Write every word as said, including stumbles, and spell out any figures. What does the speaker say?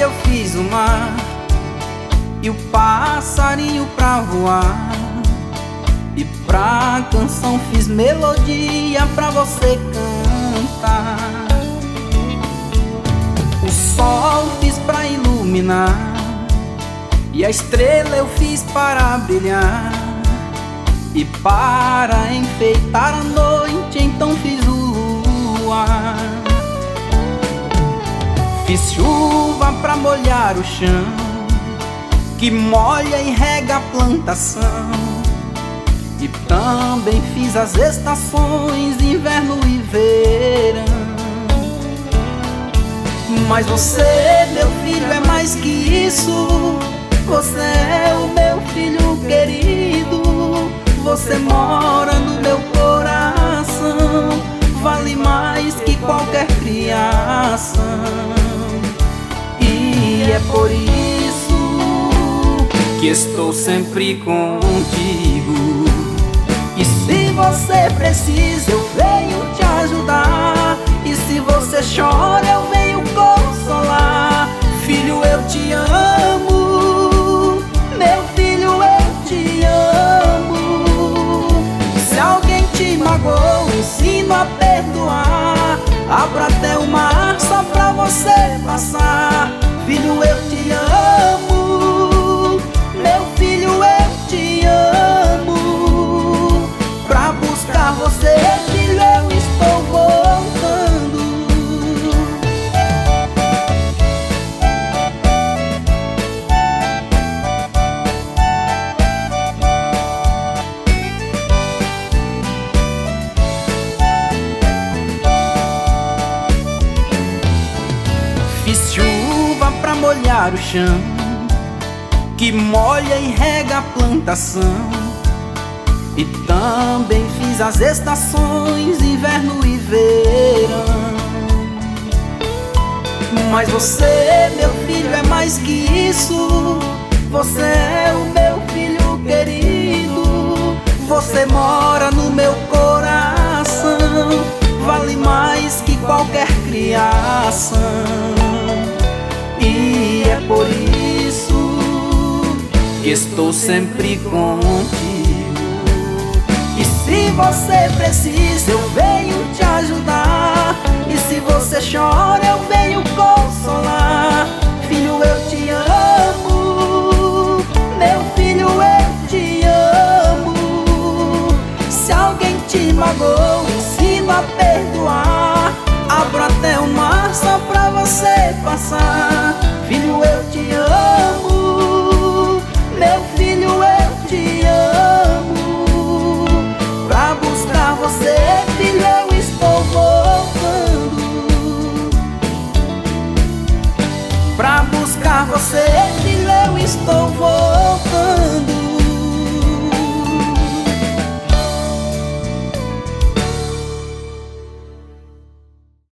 eu fiz o mar e o passarinho pra voar, e pra canção fiz melodia pra você cantar. O sol fiz pra iluminar e a estrela eu fiz para brilhar, e para enfeitar a noite então fiz o luar. Fiz chuva pra molhar o chão, que molha e rega a plantação, e também fiz as estações, inverno e verão. Mas você, meu filho, é mais que isso. Você é o meu filho querido. Você mora no meu coração, vale mais que qualquer criação. E é por isso que estou sempre contigo. E se você precisa, eu venho te ajudar. E se você chora, eu venho consolar. Filho, eu te amo. Meu filho, eu te amo. Se alguém te magoou, ensino a perdoar. Abra até o mar só pra você passar. Filho, eu te amo. Meu filho, eu te amo. Pra buscar você, filho, eu estou voltando. Fiz chuva pra molhar o chão, que molha e rega a plantação, e também fiz as estações, inverno e verão. Mas você, meu filho, é mais que isso. Você é o meu filho querido. Você mora no meu coração, vale mais que qualquer criação. E é por isso que estou sempre contigo. E se você precisa, eu venho te ajudar. E se você chora, eu venho consolar. Filho, eu te amo. Meu filho, eu te amo. Se alguém te magoou, ensino a perdoar. Abro até o mar só pra você passar. Filho, eu te amo. Meu filho, eu te amo. Pra buscar você, filho, eu estou voltando. Pra buscar você, filho, eu estou voltando.